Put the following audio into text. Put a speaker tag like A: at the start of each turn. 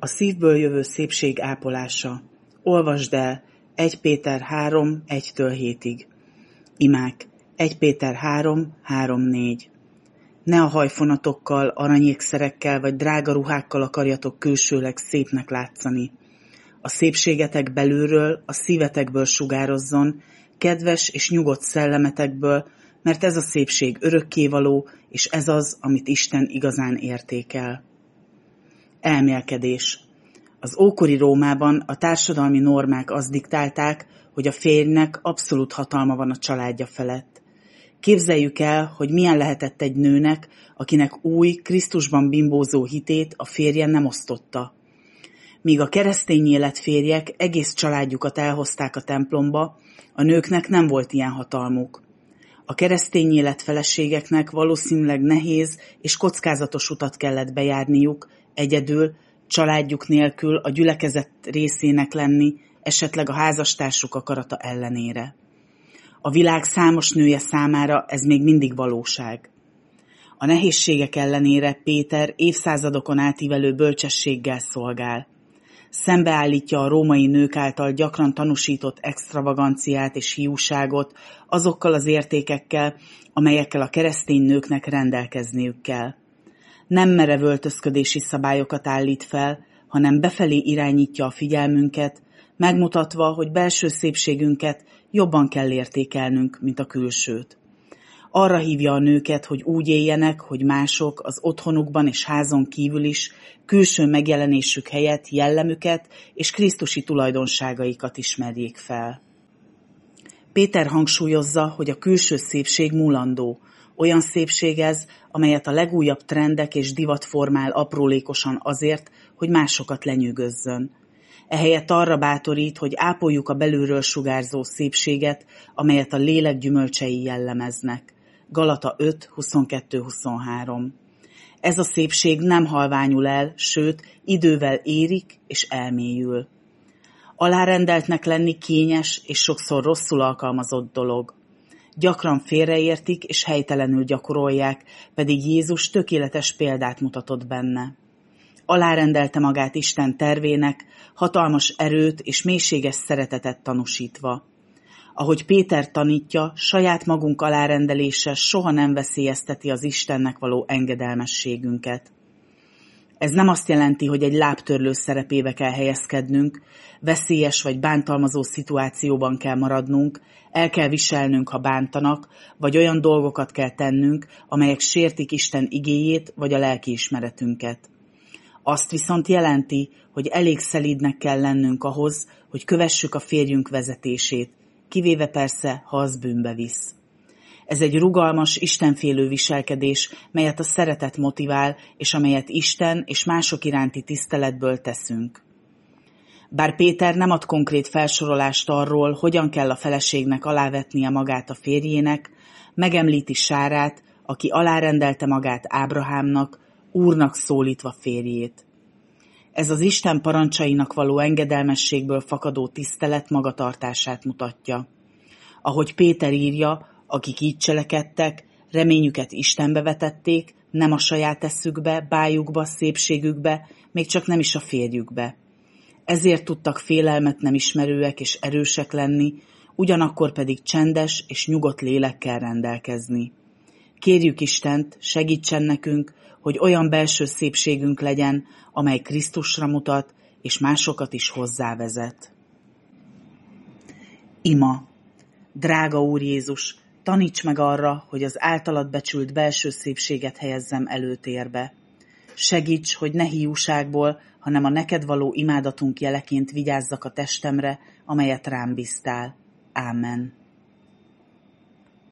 A: A szívből jövő szépség ápolása. Olvasd el 1 Péter 3, 1-7. Imák 1 Péter 3, 3-4. Ne a hajfonatokkal, aranyékszerekkel vagy drága ruhákkal akarjatok külsőleg szépnek látszani. A szépségetek belülről, a szívetekből sugározzon, kedves és nyugodt szellemetekből, mert ez a szépség örökkévaló, és ez az, amit Isten igazán értékel. Elmélkedés. Az ókori Rómában a társadalmi normák azt diktálták, hogy a férjnek abszolút hatalma van a családja felett. Képzeljük el, hogy milyen lehetett egy nőnek, akinek új, Krisztusban bimbózó hitét a férje nem osztotta. Míg a keresztény élet férjek egész családjukat elhozták a templomba, a nőknek nem volt ilyen hatalmuk. A keresztény élet feleségeknek valószínűleg nehéz és kockázatos utat kellett bejárniuk, egyedül, családjuk nélkül a gyülekezet részének lenni, esetleg a házastársuk akarata ellenére. A világ számos nője számára ez még mindig valóság. A nehézségek ellenére Péter évszázadokon átívelő bölcsességgel szolgál. Szembeállítja a római nők által gyakran tanúsított extravaganciát és hiúságot azokkal az értékekkel, amelyekkel a keresztény nőknek rendelkezniük kell. Nem merev öltözködési szabályokat állít fel, hanem befelé irányítja a figyelmünket, megmutatva, hogy belső szépségünket jobban kell értékelnünk, mint a külsőt. Arra hívja a nőket, hogy úgy éljenek, hogy mások az otthonukban és házon kívül is külső megjelenésük helyett jellemüket és krisztusi tulajdonságaikat ismerjék fel. Péter hangsúlyozza, hogy a külső szépség múlandó. Olyan szépség ez, amelyet a legújabb trendek és divat formál aprólékosan azért, hogy másokat lenyűgözzön. Ehelyett arra bátorít, hogy ápoljuk a belülről sugárzó szépséget, amelyet a lélek gyümölcsei jellemeznek. Galata 5, 22-23. Ez a szépség nem halványul el, sőt, idővel érik és elmélyül. Alárendeltnek lenni kényes és sokszor rosszul alkalmazott dolog. Gyakran félreértik és helytelenül gyakorolják, pedig Jézus tökéletes példát mutatott benne. Alárendelte magát Isten tervének, hatalmas erőt és mélységes szeretetet tanúsítva. Ahogy Péter tanítja, saját magunk alárendelése soha nem veszélyezteti az Istennek való engedelmességünket. Ez nem azt jelenti, hogy egy lábtörlő szerepébe kell helyezkednünk, veszélyes vagy bántalmazó szituációban kell maradnunk, el kell viselnünk, ha bántanak, vagy olyan dolgokat kell tennünk, amelyek sértik Isten igéjét vagy a lelkiismeretünket. Azt viszont jelenti, hogy elég szelídnek kell lennünk ahhoz, hogy kövessük a férjünk vezetését, kivéve persze, ha az bűnbe visz. Ez egy rugalmas, istenfélő viselkedés, melyet a szeretet motivál, és amelyet Isten és mások iránti tiszteletből teszünk. Bár Péter nem ad konkrét felsorolást arról, hogyan kell a feleségnek alávetnie magát a férjének, megemlíti Sárát, aki alárendelte magát Ábrahámnak, úrnak szólítva férjét. Ez az Isten parancsainak való engedelmességből fakadó tisztelet magatartását mutatja. Ahogy Péter írja, akik így cselekedtek, reményüket Istenbe vetették, nem a saját eszükbe, bájukba, szépségükbe, még csak nem is a férjükbe. Ezért tudtak félelmet nem ismerőek és erősek lenni, ugyanakkor pedig csendes és nyugodt lélekkel rendelkezni. Kérjük Istent, segítsen nekünk, hogy olyan belső szépségünk legyen, amely Krisztusra mutat, és másokat is hozzávezet. Ima. Drága Úr Jézus, taníts meg arra, hogy az általad becsült belső szépséget helyezzem előtérbe. Segíts, hogy ne hiúságból, hanem a neked való imádatunk jeleként vigyázzak a testemre, amelyet rám bíztál. Ámen.